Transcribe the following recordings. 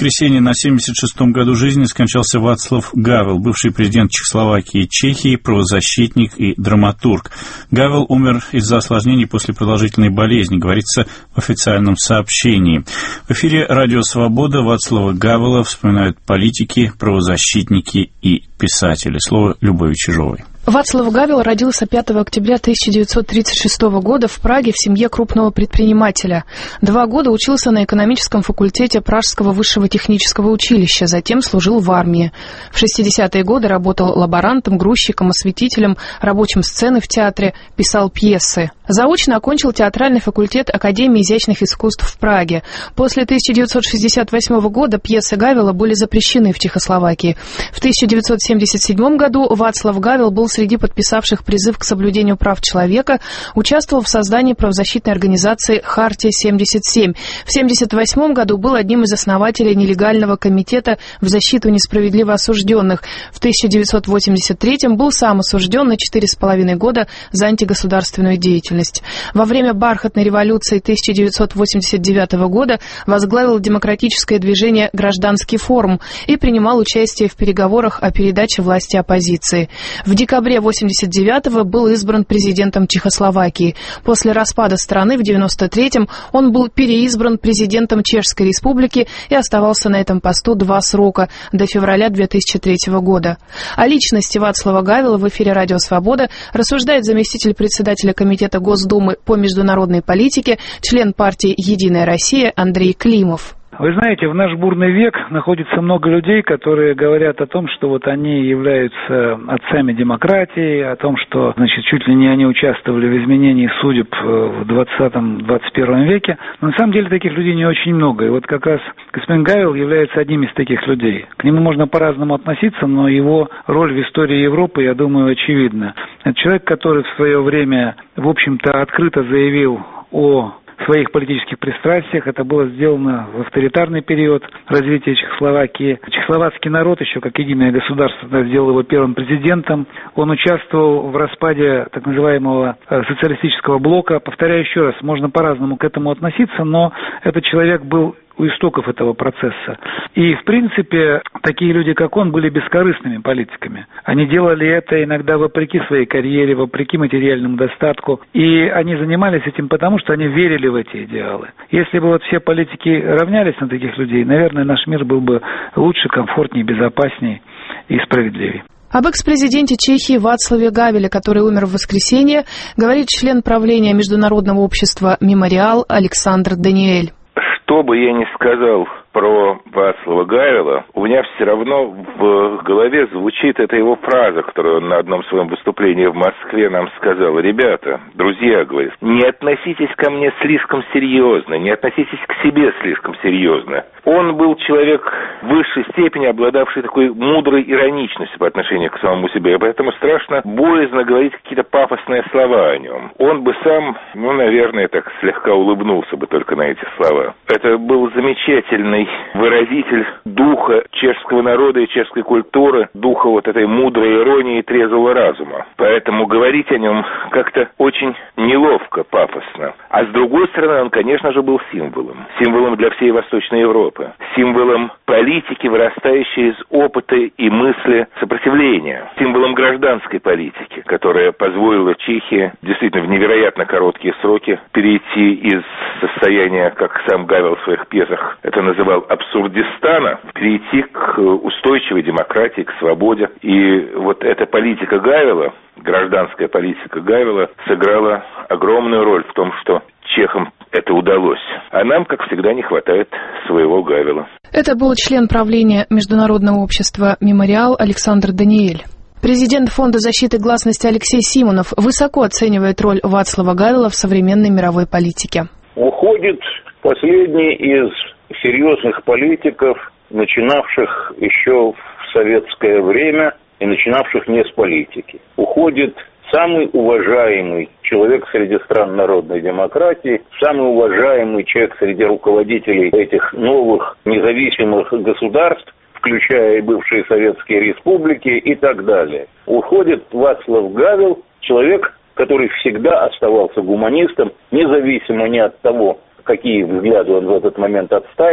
воскресенье на 76-м году жизни скончался Вацлав Гавел, бывший президент Чехословакии и Чехии, правозащитник и драматург. Гавел умер из-за осложнений после продолжительной болезни, говорится в официальном сообщении. В эфире «Радио Свобода» Вацлава Гавела вспоминают политики, правозащитники и писатели. Слово Любови Чижовой. Вацлав Гавел родился 5 октября 1936 года в Праге в семье крупного предпринимателя. 2 года учился на экономическом факультете Пражского высшего технического училища, затем служил в армии. В 60-е годы работал лаборантом, грузчиком, осветителем, рабочим сцены в театре, писал пьесы. Заочно окончил театральный факультет Академии изящных искусств в Праге. После 1968 года пьесы Гавела были запрещены в Чехословакии. В 1977 году Вацлав Гавел был среди подписавших призыв к соблюдению прав человека, участвовал в создании правозащитной организации «Хартия-77». В 1978 году был одним из основателей нелегального комитета в защиту несправедливо осужденных. В 1983 был сам осужден на 4,5 года за антигосударственную деятельность. Во время бархатной революции 1989 года возглавил демократическое движение «Гражданский форум» и принимал участие в переговорах о передаче власти оппозиции. В декабре 1989-го был избран президентом Чехословакии. После распада страны в 1993-м он был переизбран президентом Чешской Республики и оставался на этом посту 2 срока, до февраля 2003 года. О личности Вацлава Гавела в эфире «Радио Свобода» рассуждает заместитель председателя Комитета Госдумы по международной политике, член партии «Единая Россия» Андрей Климов. Вы знаете, в наш бурный век находится много людей, которые говорят о том, что вот они являются отцами демократии, о том, что, значит, чуть ли не они участвовали в изменении судеб в 20-21 веке. Но на самом деле таких людей не очень много. И вот как раз господин Гавел является одним из таких людей. К нему можно по-разному относиться, но его роль в истории Европы, я думаю, очевидна. Это человек, который в свое время, в общем-то, открыто заявил о своих политических пристрастиях. Это было сделано в авторитарный период развития Чехословакии. Чехословацкий народ еще как единое государство сделал его первым президентом. Он участвовал в распаде так называемого социалистического блока. Повторяю еще раз, можно по-разному к этому относиться, но этот человек был у истоков этого процесса. И, в принципе, такие люди, как он, были бескорыстными политиками. Они делали это иногда вопреки своей карьере, вопреки материальному достатку. И они занимались этим потому, что они верили в эти идеалы. Если бы вот все политики равнялись на таких людей, наверное, наш мир был бы лучше, комфортнее, безопаснее и справедливее. Об экс-президенте Чехии Вацлаве Гавеле, который умер в воскресенье, говорит член правления Международного общества «Мемориал» Александр Даниэль. Что бы я ни сказал про Вацлава Гавела, у меня все равно в голове звучит эта его фраза, которую он на одном своем выступлении в Москве нам сказал. Ребята, друзья, говорит, не относитесь ко мне слишком серьезно, не относитесь к себе слишком серьезно. Он был человек в высшей степени, обладавший такой мудрой ироничностью по отношению к самому себе, и поэтому страшно боязно говорить какие-то пафосные слова о нем. Он бы сам, наверное, так слегка улыбнулся бы только на эти слова. Это был замечательный выразитель духа чешского народа и чешской культуры, духа вот этой мудрой иронии и трезвого разума. Поэтому говорить о нем как-то очень неловко, пафосно. А с другой стороны, он, конечно же, был символом. Символом для всей Восточной Европы. Символом политики, вырастающей из опыта и мысли сопротивления. Символом гражданской политики, которая позволила Чехии действительно в невероятно короткие сроки перейти из состояния, как сам Гавел в своих пьесах это называл, абсурдистана, перейти к устойчивой демократии, к свободе. И вот эта политика Гавела, гражданская политика Гавела, сыграла огромную роль в том, что чехам это удалось. А нам, как всегда, не хватает своего Гавела. Это был член правления Международного общества «Мемориал» Александр Даниэль. Президент Фонда защиты гласности Алексей Симонов высоко оценивает роль Вацлава Гавела в современной мировой политике. Уходит последний из серьезных политиков, начинавших еще в советское время и начинавших не с политики. Уходит самый уважаемый человек среди стран народной демократии, самый уважаемый человек среди руководителей этих новых независимых государств, включая и бывшие советские республики и так далее. Уходит Вацлав Гавел, человек, который всегда оставался гуманистом, независимо ни от того, какие взгляды он в этот момент отстаивал,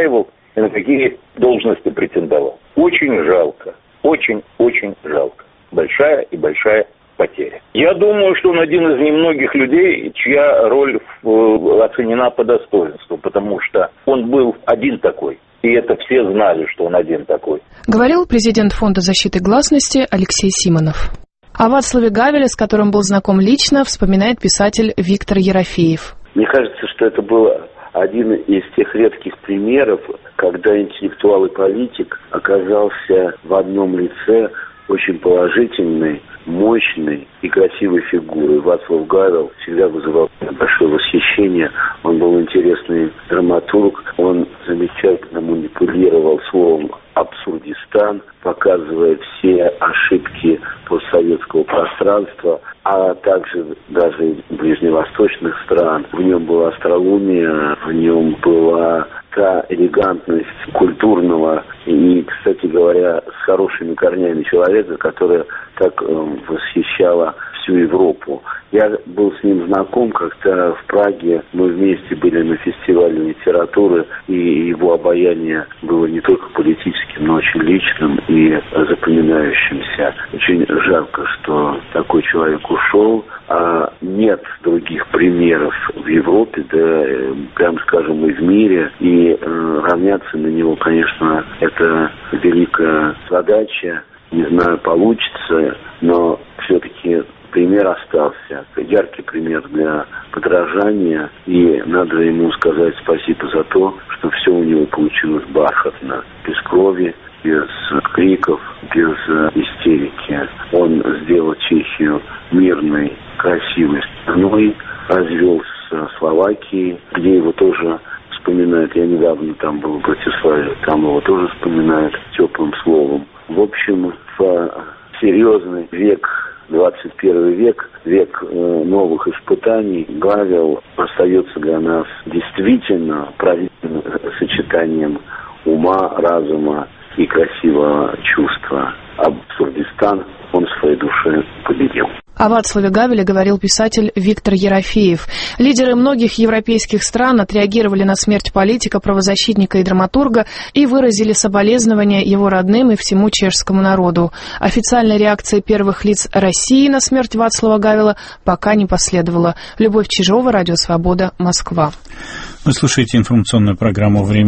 и на какие должности претендовал. Очень жалко. Очень-очень жалко. Большая и большая потеря. Я думаю, что он один из немногих людей, чья роль оценена по достоинству, потому что он был один такой. И это все знали, что он один такой. Говорил президент Фонда защиты гласности Алексей Симонов. О Вацлаве Гавеле, с которым был знаком лично, вспоминает писатель Виктор Ерофеев. Мне кажется, что это был один из тех редких примеров, когда интеллектуал и политик оказался в одном лице очень положительной, мощной и красивой фигурой. Вацлав Гавел всегда вызывал большое восхищение. Он был интересный драматург, он замечательно манипулировал словом «абсурдистан», показывая все ошибки постсоветского пространства, а также даже ближневосточных стран. В нем была остроумие, в нем была та элегантность культурного и, кстати говоря, с хорошими корнями человека, которая так восхищала всю Европу. Я был с ним знаком, когда в Праге мы вместе были на фестивале литературы, и его обаяние было не только политическим, но очень личным и запоминающимся. Очень жалко, что такой человек ушел, а нет других примеров в Европе, да, прям скажем, и в мире, и равняться на него, конечно, это великая задача. Не знаю, получится, но все-таки пример остался. Яркий пример для подражания. И надо ему сказать спасибо за то, что все у него получилось бархатно. Без крови, без криков, без истерики. Он сделал Чехию мирной, красивой страной, развел с Словакией, где его тоже вспоминают. Я недавно там был в Братиславе, там его тоже вспоминают теплым словом. В общем, в серьезный век, 21 век, век новых испытаний, Гавел остается для нас действительно правильным сочетанием ума, разума и красивого чувства. Абсурдистан он в своей душе победил. О Вацлаве Гавеле говорил писатель Виктор Ерофеев. Лидеры многих европейских стран отреагировали на смерть политика, правозащитника и драматурга и выразили соболезнования его родным и всему чешскому народу. Официальной реакции первых лиц России на смерть Вацлава Гавела пока не последовало. Любовь Чижова, Радио Свобода, Москва. Вы слушаете информационную программу «Время».